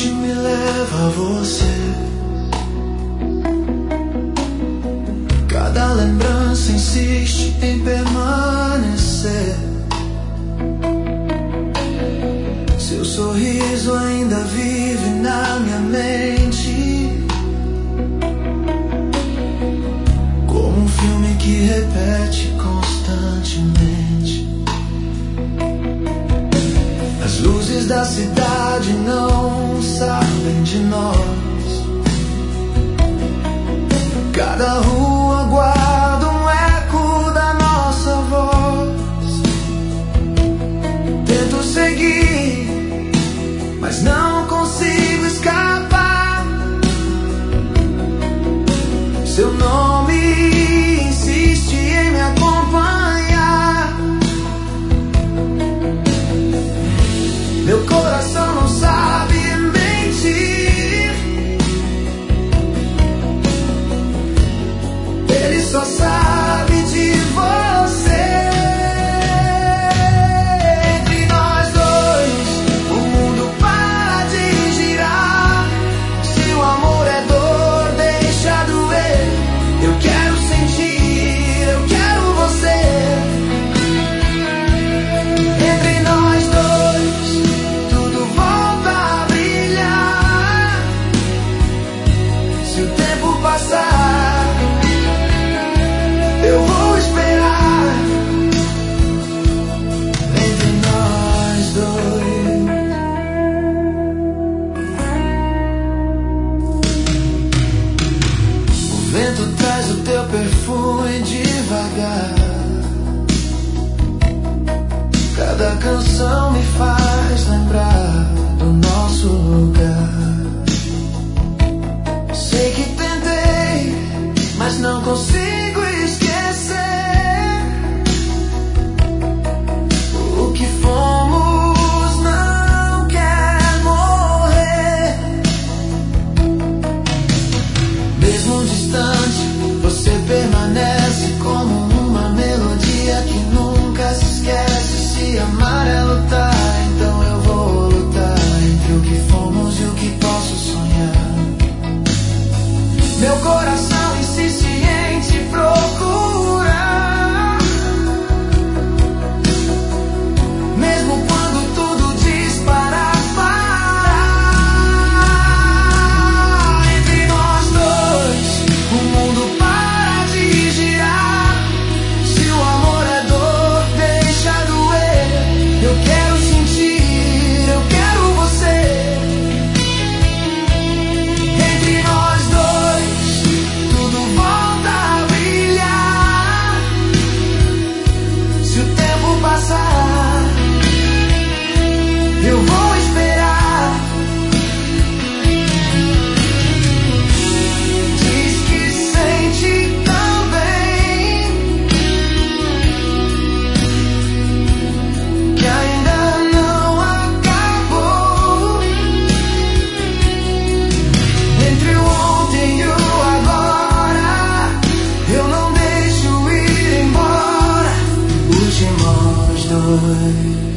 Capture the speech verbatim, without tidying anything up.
noite me leva a você. Cada lembrança insiste em permanecer. Seu sorriso ainda vive na minha mente, como um filme que repete constantemente. As luzes da cidade não sabem de nós. Cada rua guarda um eco da nossa voz. Tento seguir, mas não consigo escapar. Seu nome insiste em me acompanhar. Meu coração não sabe mentir. Ele só sabe de você. Entre nós dois, o mundo para de girar. Se o amor é dor, deixa doer. Eu quero sentir, eu quero você. Entre nós dois, tudo volta a brilhar. Se o tempo passar, eu vou esperar. Entre nós dois. O vento traz o teu perfume devagar. Cada canção me faz lembrar do nosso lugar. Sei que tentei, mas não consigo esquecer o que fomos, não quer morrer. Mesmo distante, você permanece como uma melodia que nunca se esquece. Se amar é lutar, então eu vou lutar entre o que fomos e o que posso sonhar. Meu coração insiste em te procurar. Mesmo quando tudo diz para parar. Entre nós dois, o mundo para de girar. Se o amor é dor, deixa doer. Eu quero sentir, eu quero você. Entre nós dois, tudo volta a brilhar. Se o tempo passar, eu vou esperar. Diz que sente também, que ainda não acabou. Entre o ontem e o agora, eu não deixo ir embora. Últimos dois.